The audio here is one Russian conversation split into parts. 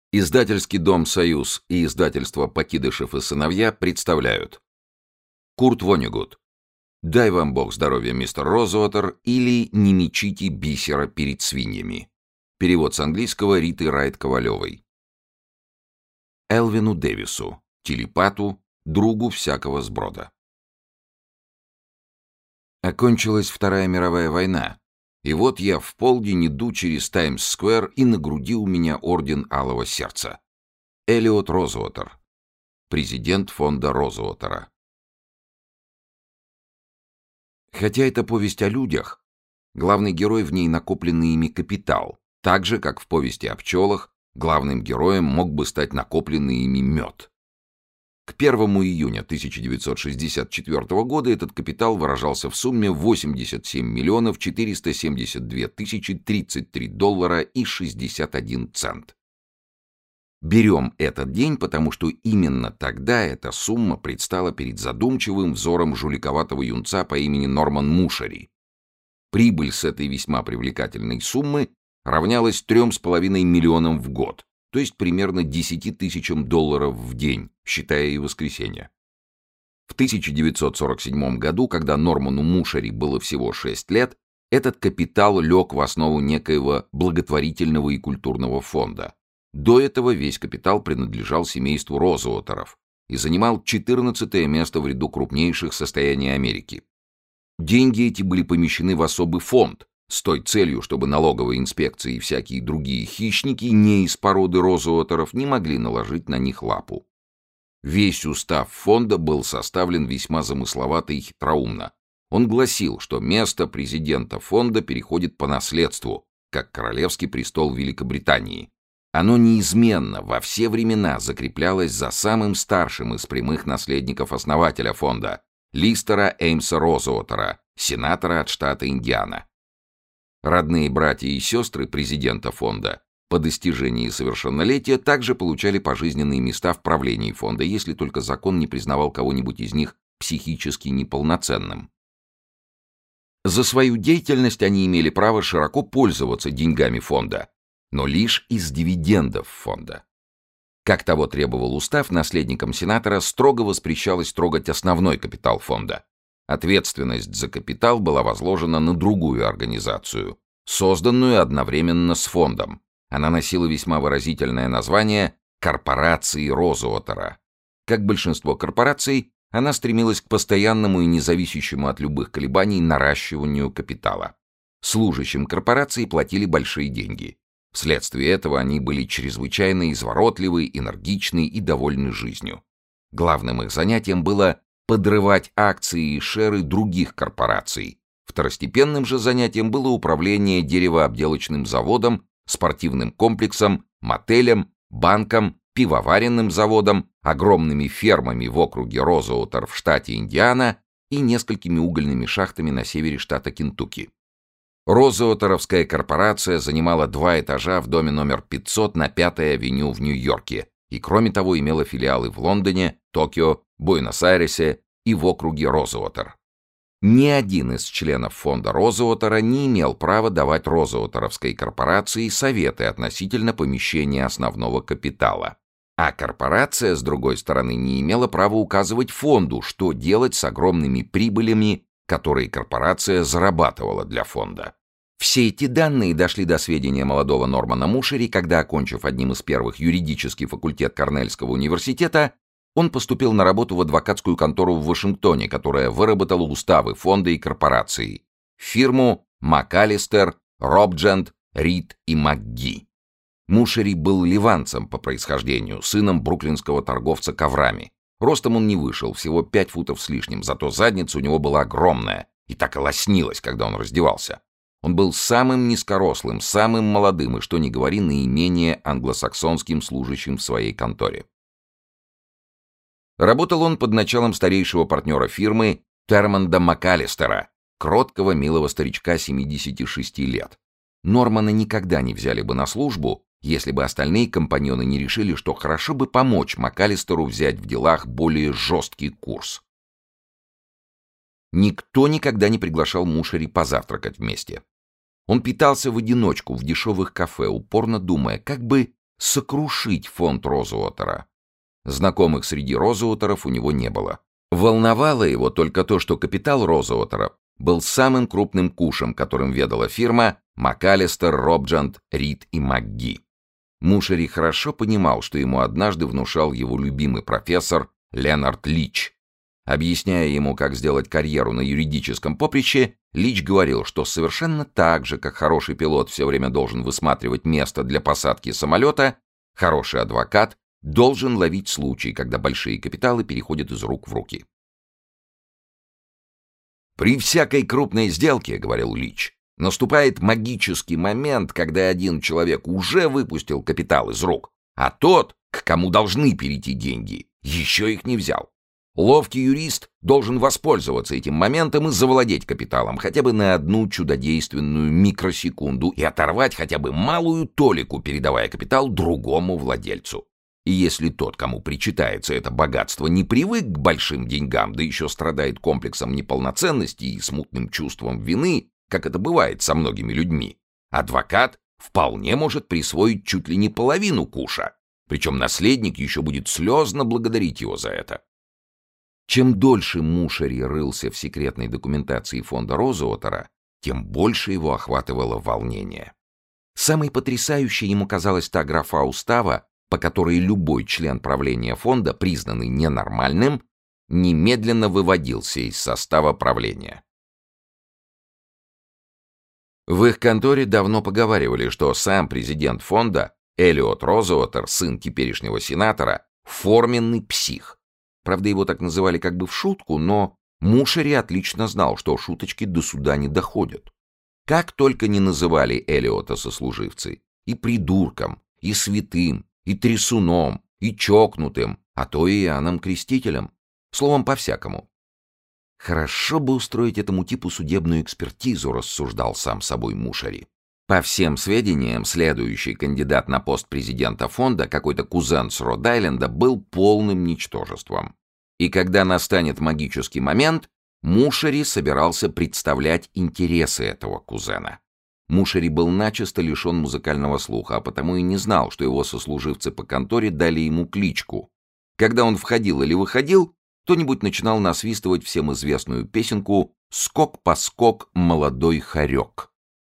Издательский дом «Союз» и издательство «Покидышев и сыновья» представляют Курт Воннегут. «Дай вам Бог здоровья, мистер Роузвотер» или «Не мечите бисера перед свиньями». Перевод с английского Риты Райт-Ковалевой. Элвину Дэвису, телепату, другу всякого сброда. Окончилась Вторая мировая война, и вот я в полдень иду через Таймс-сквер, и на груди у меня орден Алого Сердца. Элиот Роузвотер, президент фонда Роузвотера. Хотя это повесть о людях, главный герой в ней накопленный ими капитал, так же, как в повести о пчелах, главным героем мог бы стать накопленный ими мед. К 1 июня 1964 года этот капитал выражался в сумме 87 миллионов 472 тысячи 33 доллара и 61 цент. Берем этот день, потому что именно тогда эта сумма предстала перед задумчивым взором жуликоватого юнца по имени Норман Мушери. Прибыль с этой весьма привлекательной суммы равнялась 3,5 миллионам в год, то есть примерно 10 тысячам долларов в день, считая и воскресенье. В 1947 году, когда Норману Мушери было всего 6 лет, этот капитал лег в основу некоего благотворительного и культурного фонда. До этого весь капитал принадлежал семейству Роузвотеров и занимал 14-е место в ряду крупнейших состояний Америки. Деньги эти были помещены в особый фонд, с той целью, чтобы налоговая инспекция и всякие другие хищники не из породы Роузвотеров не могли наложить на них лапу. Весь устав фонда был составлен весьма замысловато и хитроумно. Он гласил, что место президента фонда переходит по наследству, как королевский престол Великобритании. Оно неизменно во все времена закреплялось за самым старшим из прямых наследников основателя фонда, Листера Эймса Роузвотера, сенатора от штата Индиана. Родные братья и сестры президента фонда по достижении совершеннолетия также получали пожизненные места в правлении фонда, если только закон не признавал кого-нибудь из них психически неполноценным. За свою деятельность они имели право широко пользоваться деньгами фонда, но лишь из дивидендов фонда. Как того требовал устав, наследникам сенатора строго воспрещалось трогать основной капитал фонда. Ответственность за капитал была возложена на другую организацию, созданную одновременно с фондом. Она носила весьма выразительное название «Корпорации Роузвотера». Как большинство корпораций, она стремилась к постоянному и независящему от любых колебаний наращиванию капитала. Служащим корпорации платили большие деньги. Вследствие этого они были чрезвычайно изворотливы, энергичны и довольны жизнью. Главным их занятием было подрывать акции и шеры других корпораций. Второстепенным же занятием было управление деревообделочным заводом, спортивным комплексом, мотелем, банком, пивоваренным заводом, огромными фермами в округе Роузвотер в штате Индиана и несколькими угольными шахтами на севере штата Кентукки. Роузвотеровская корпорация занимала 2 этажа в доме номер 500 на 5-й авеню в Нью-Йорке и, кроме того, имела филиалы в Лондоне, Токио, Буэнос-Айресе и в округе Роузвотер. Ни один из членов фонда Роузвотера не имел права давать Роузвотеровской корпорации советы относительно помещения основного капитала. А корпорация, с другой стороны, не имела права указывать фонду, что делать с огромными прибылями, которые корпорация зарабатывала для фонда. Все эти данные дошли до сведения молодого Нормана Мушери, когда, окончив одним из первых юридический факультет Корнельского университета, он поступил на работу в адвокатскую контору в Вашингтоне, которая выработала уставы фонда и корпорации, фирму МакАлистер, Робджент, Рид и МакГи. Мушери был ливанцем по происхождению, сыном бруклинского торговца коврами. Ростом он не вышел, всего 5 футов с лишним, зато задница у него была огромная и так и лоснилась, когда он раздевался. Он был самым низкорослым, самым молодым и, что ни говори, наименее англосаксонским служащим в своей конторе. Работал он под началом старейшего партнера фирмы Термонда МакАлистера, кроткого, милого старичка 76 лет. Нормана никогда не взяли бы на службу, если бы остальные компаньоны не решили, что хорошо бы помочь МакАлистеру взять в делах более жесткий курс. Никто никогда не приглашал Мушери позавтракать вместе. Он питался в одиночку в дешевых кафе, упорно думая, как бы сокрушить фонд Розуотера. Знакомых среди Розуотеров у него не было. Волновало его только то, что капитал Розуотера был самым крупным кушем, которым ведала фирма МакАлистер, Робджант, Рид и МакГи. Мушери хорошо понимал, что ему однажды внушал его любимый профессор Ленард Лич. Объясняя ему, как сделать карьеру на юридическом поприще, Лич говорил, что совершенно так же, как хороший пилот все время должен высматривать место для посадки самолета, хороший адвокат должен ловить случай, когда большие капиталы переходят из рук в руки. «При всякой крупной сделке, — говорил Лич, — наступает магический момент, когда один человек уже выпустил капитал из рук, а тот, к кому должны перейти деньги, еще их не взял. Ловкий юрист должен воспользоваться этим моментом и завладеть капиталом хотя бы на одну чудодейственную микросекунду и оторвать хотя бы малую толику, передавая капитал другому владельцу. И если тот, кому причитается это богатство, не привык к большим деньгам, да еще страдает комплексом неполноценности и смутным чувством вины, как это бывает со многими людьми, адвокат вполне может присвоить чуть ли не половину куша, причем наследник еще будет слезно благодарить его за это. Чем дольше Мушери рылся в секретной документации фонда Розуотера, тем больше его охватывало волнение. Самой потрясающей ему казалась та графа устава, по которой любой член правления фонда, признанный ненормальным, немедленно выводился из состава правления. В их конторе давно поговаривали, что сам президент фонда, Элиот Розуотер, сын теперешнего сенатора, форменный псих. Правда, его так называли как бы в шутку, но Мушери отлично знал, что шуточки до суда не доходят. Как только не называли Элиота сослуживцы, и придурком, и святым, и трясуном, и чокнутым, а то и Иоанном Крестителем. Словом, по-всякому. «Хорошо бы устроить этому типу судебную экспертизу», — рассуждал сам собой Мушери. По всем сведениям, следующий кандидат на пост президента фонда, какой-то кузен с Род-Айленда, был полным ничтожеством. И когда настанет магический момент, Мушери собирался представлять интересы этого кузена. Мушери был начисто лишен музыкального слуха, а потому и не знал, что его сослуживцы по конторе дали ему кличку. Когда он входил или выходил, кто-нибудь начинал насвистывать всем известную песенку «Скок-поскок, молодой хорек».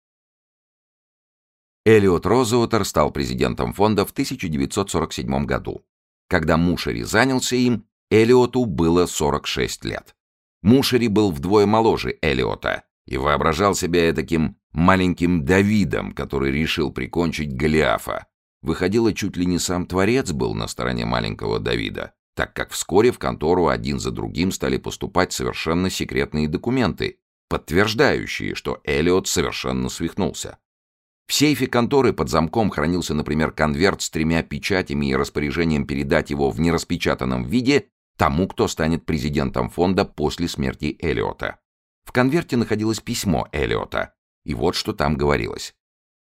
Элиот Розуотер стал президентом фонда в 1947 году. Когда Мушери занялся им, Элиоту было 46 лет. Мушери был вдвое моложе Элиота и воображал себя таким маленьким Давидом, который решил прикончить Голиафа. Выходило, чуть ли не сам Творец был на стороне маленького Давида, так как вскоре в контору один за другим стали поступать совершенно секретные документы, подтверждающие, что Элиот совершенно свихнулся. В сейфе конторы под замком хранился, например, конверт с 3 печатями и распоряжением передать его в нераспечатанном виде тому, кто станет президентом фонда после смерти Элиота. В конверте находилось письмо Элиота, и вот что там говорилось.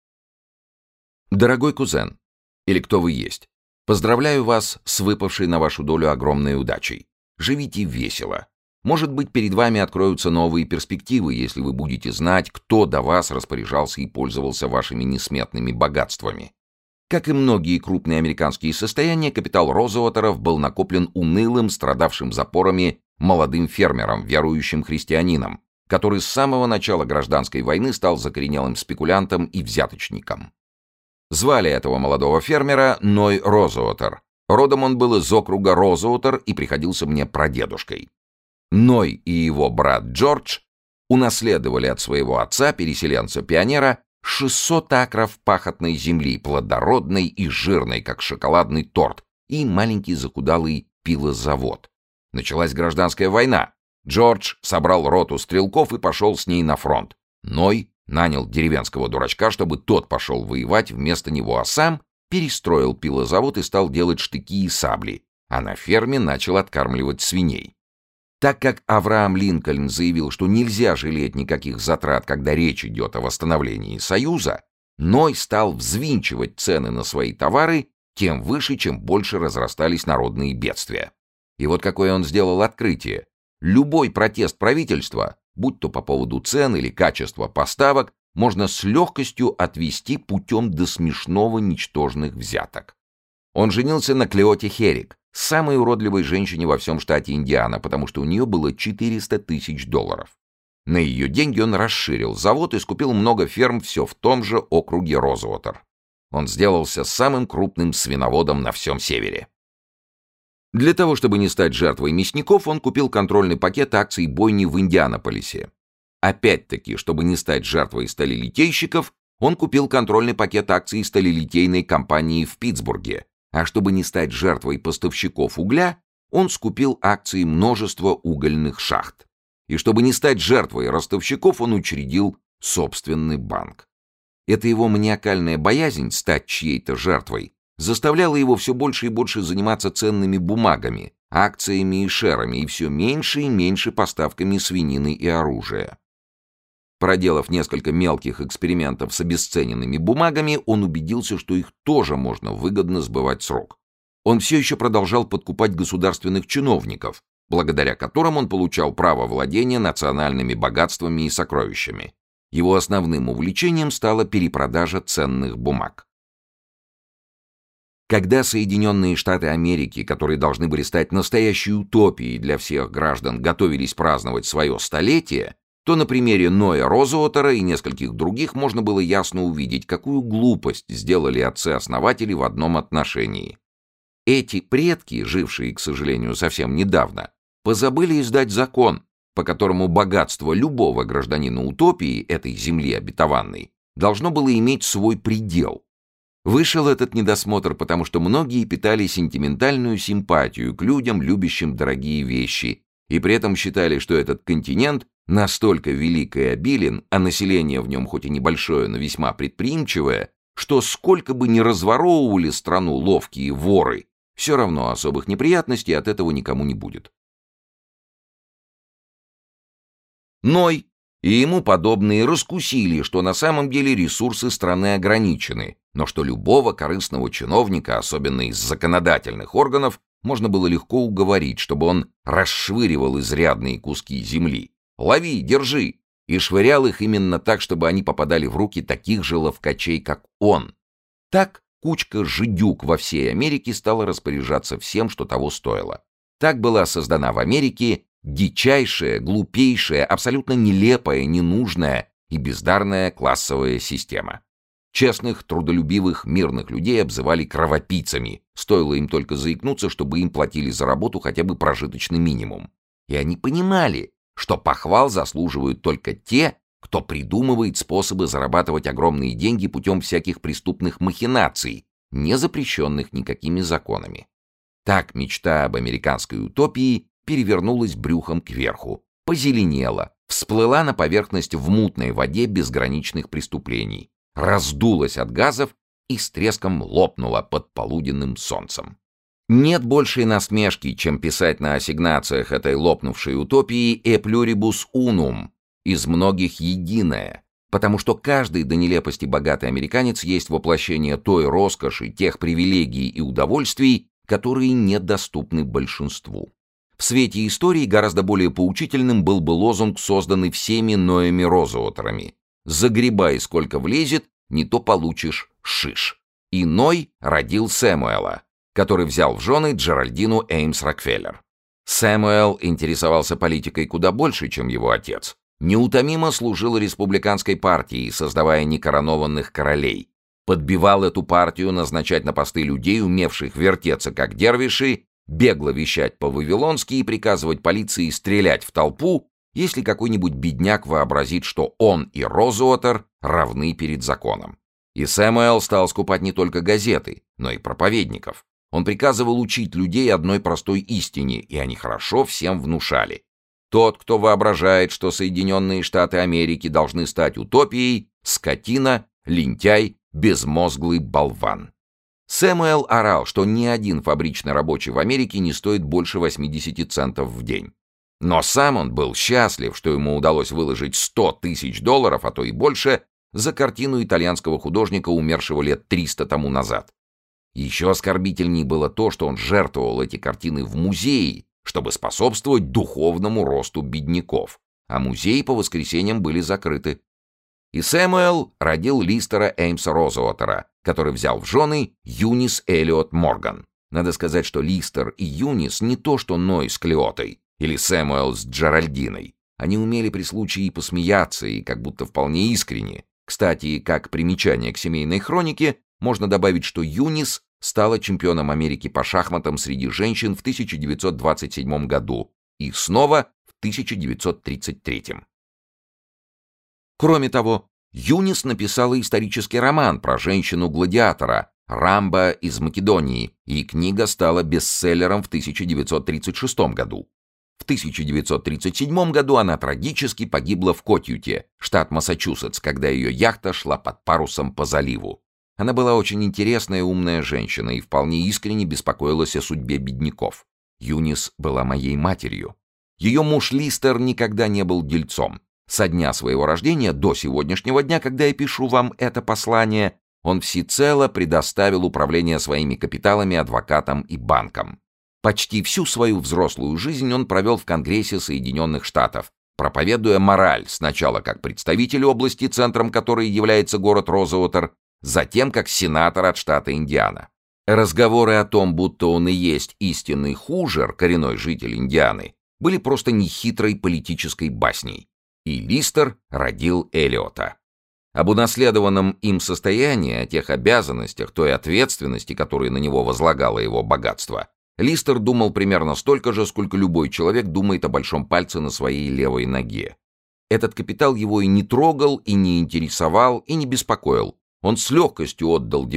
«Дорогой кузен, или кто вы есть, поздравляю вас с выпавшей на вашу долю огромной удачей. Живите весело. Может быть, перед вами откроются новые перспективы, если вы будете знать, кто до вас распоряжался и пользовался вашими несметными богатствами. Как и многие крупные американские состояния, капитал Розуотеров был накоплен унылым, страдавшим запорами молодым фермером, верующим христианином, который с самого начала гражданской войны стал закоренелым спекулянтом и взяточником. Звали этого молодого фермера Ной Розуотер. Родом он был из округа Розуотер и приходился мне прадедушкой. Ной и его брат Джордж унаследовали от своего отца, переселенца-пионера, 600 акров пахотной земли, плодородной и жирной, как шоколадный торт, и маленький захудалый пилозавод. Началась гражданская война. Джордж собрал роту стрелков и пошел с ней на фронт. Ной нанял деревенского дурачка, чтобы тот пошел воевать вместо него, а сам перестроил пилозавод и стал делать штыки и сабли, а на ферме начал откармливать свиней. Так как Авраам Линкольн заявил, что нельзя жалеть никаких затрат, когда речь идет о восстановлении Союза, Ной стал взвинчивать цены на свои товары тем выше, чем больше разрастались народные бедствия. И вот какое он сделал открытие. Любой протест правительства, будь то по поводу цен или качества поставок, можно с легкостью отвести путем до смешного ничтожных взяток. Он женился на Клеоте Херрик, самой уродливой женщине во всем штате Индиана, потому что у нее было $400 000. На ее деньги он расширил завод и скупил много ферм все в том же округе Розуотер. Он сделался самым крупным свиноводом на всем севере. Для того, чтобы не стать жертвой мясников, он купил контрольный пакет акций бойни в Индианаполисе. Опять-таки, чтобы не стать жертвой сталелитейщиков, он купил контрольный пакет акций сталелитейной компании в Питтсбурге, а чтобы не стать жертвой поставщиков угля, он скупил акции множества угольных шахт. И чтобы не стать жертвой ростовщиков, он учредил собственный банк. Эта его маниакальная боязнь стать чьей-то жертвой заставляла его все больше и больше заниматься ценными бумагами, акциями и шерами, и все меньше и меньше поставками свинины и оружия. Проделав несколько мелких экспериментов с обесцененными бумагами, он убедился, что их тоже можно выгодно сбывать с рук. Он все еще продолжал подкупать государственных чиновников, благодаря которым он получал право владения национальными богатствами и сокровищами. Его основным увлечением стала перепродажа ценных бумаг. Когда Соединенные Штаты Америки, которые должны были стать настоящей утопией для всех граждан, готовились праздновать свое столетие, то на примере Ноя Розуотера и нескольких других можно было ясно увидеть, какую глупость сделали отцы-основатели в одном отношении. Эти предки, жившие, к сожалению, совсем недавно, позабыли издать закон, по которому богатство любого гражданина утопии, этой земли обетованной, должно было иметь свой предел. Вышел этот недосмотр, потому что многие питали сентиментальную симпатию к людям, любящим дорогие вещи, и при этом считали, что этот континент настолько велик и обилен, а население в нем хоть и небольшое, но весьма предприимчивое, что сколько бы ни разворовывали страну ловкие воры, все равно особых неприятностей от этого никому не будет. Ной и ему подобные раскусили, что на самом деле ресурсы страны ограничены, но что любого корыстного чиновника, особенно из законодательных органов, можно было легко уговорить, чтобы он расшвыривал изрядные куски земли. «Лови, держи!» и швырял их именно так, чтобы они попадали в руки таких же ловкачей, как он. Так кучка жидюк во всей Америке стала распоряжаться всем, что того стоило. Так была создана в Америке дичайшая, глупейшая, абсолютно нелепая, ненужная и бездарная классовая система. Честных, трудолюбивых, мирных людей обзывали кровопийцами, стоило им только заикнуться, чтобы им платили за работу хотя бы прожиточный минимум. И они понимали, что похвал заслуживают только те, кто придумывает способы зарабатывать огромные деньги путем всяких преступных махинаций, не запрещенных никакими законами. Так мечта об американской утопии перевернулась брюхом кверху, позеленела, всплыла на поверхность в мутной воде безграничных преступлений, раздулась от газов и с треском лопнула под полуденным солнцем. Нет большей насмешки, чем писать на ассигнациях этой лопнувшей утопии «e pluribus unum» из многих единое, потому что каждый до нелепости богатый американец есть воплощение той роскоши, тех привилегий и удовольствий, которые недоступны большинству. В свете истории гораздо более поучительным был бы лозунг, созданный всеми Ноями Розуотерами: «Загребай, сколько влезет, не то получишь шиш». И Ной родил Сэмуэла, который взял в жены Джеральдину Эймс Рокфеллер. Сэмуэл интересовался политикой куда больше, чем его отец. Неутомимо служил республиканской партии, создавая некоронованных королей. Подбивал эту партию назначать на посты людей, умевших вертеться как дервиши, бегло вещать по-вавилонски и приказывать полиции стрелять в толпу, если какой-нибудь бедняк вообразит, что он и Розуотер равны перед законом. И Сэмуэл стал скупать не только газеты, но и проповедников. Он приказывал учить людей одной простой истине, и они хорошо всем внушали. Тот, кто воображает, что Соединенные Штаты Америки должны стать утопией, скотина, лентяй, безмозглый болван. Сэмуэл орал, что ни один фабричный рабочий в Америке не стоит больше 80 центов в день. Но сам он был счастлив, что ему удалось выложить $100 000, а то и больше, за картину итальянского художника, умершего лет 300 тому назад. Еще оскорбительней было то, что он жертвовал эти картины в музеи, чтобы способствовать духовному росту бедняков, а музеи по воскресеньям были закрыты. И Сэмюэл родил Листера Эймса Розуотера, который взял в жены Юнис Эллиот Морган. Надо сказать, что Листер и Юнис не то что Ной с Клеотой или Сэмюэл с Джеральдиной. Они умели при случае и посмеяться, и как будто вполне искренне. Кстати, как примечание к семейной хронике, можно добавить, что Юнис стала чемпионом Америки по шахматам среди женщин в 1927 году и снова в 1933. Кроме того, Юнис написала исторический роман про женщину-гладиатора «Рамба из Македонии», и книга стала бестселлером в 1936 году. В 1937 году она трагически погибла в Котьюте, штат Массачусетс, когда ее яхта шла под парусом по заливу. Она была очень интересная и умная женщина и вполне искренне беспокоилась о судьбе бедняков. Юнис была моей матерью. Ее муж Листер никогда не был дельцом. Со дня своего рождения до сегодняшнего дня, когда я пишу вам это послание, он всецело предоставил управление своими капиталами адвокатам и банкам. Почти всю свою взрослую жизнь он провел в Конгрессе Соединенных Штатов, проповедуя мораль сначала как представитель области, центром которой является город Розуотер, затем как сенатор от штата Индиана. Разговоры о том, будто он и есть истинный Хужер, коренной житель Индианы, были просто нехитрой политической басней. И Листер родил Эллиота. Об унаследованном им состоянии, о тех обязанностях, той ответственности, которые на него возлагало его богатство, Листер думал примерно столько же, сколько любой человек думает о большом пальце на своей левой ноге. Этот капитал его и не трогал, и не интересовал, и не беспокоил. Он с легкостью отдал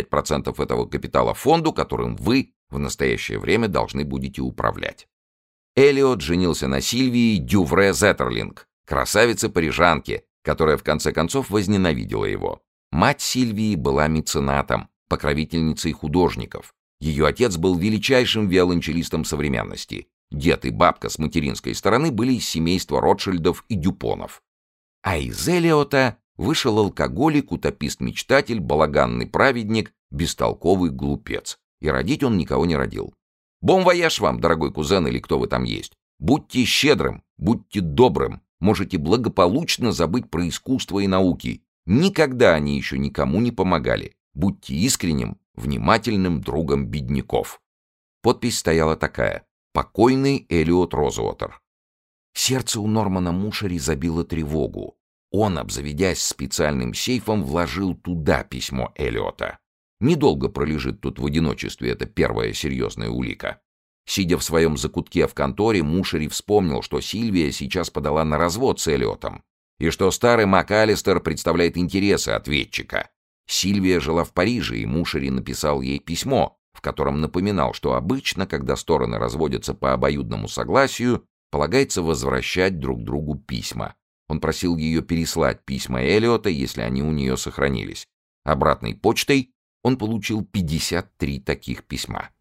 95% этого капитала фонду, которым вы в настоящее время должны будете управлять. Эллиот женился на Сильвии Дювре Зеттерлинг, красавице-парижанке, которая в конце концов возненавидела его. Мать Сильвии была меценатом, покровительницей художников. Ее отец был величайшим виолончелистом современности. Дед и бабка с материнской стороны были из семейства Ротшильдов и Дюпонов. А из Эллиота вышел алкоголик, утопист-мечтатель, балаганный праведник, бестолковый глупец. И родить он никого не родил. Бон вояж вам, дорогой кузен или кто вы там есть. Будьте щедрым, будьте добрым. Можете благополучно забыть про искусство и науки. Никогда они еще никому не помогали. Будьте искренним, внимательным другом бедняков. Подпись стояла такая: «Покойный Эллиот Розуотер». Сердце у Нормана Мушери забило тревогу. Он, обзаведясь специальным сейфом, вложил туда письмо Эллиота. Недолго пролежит тут в одиночестве эта первая серьезная улика. Сидя в своем закутке в конторе, Мушери вспомнил, что Сильвия сейчас подала на развод с Эллиотом, и что старый МакАлистер представляет интересы ответчика. Сильвия жила в Париже, и Мушери написал ей письмо, в котором напоминал, что обычно, когда стороны разводятся по обоюдному согласию, полагается возвращать друг другу письма. Он просил ее переслать письма Эллиота, если они у нее сохранились. Обратной почтой он получил 53 таких письма.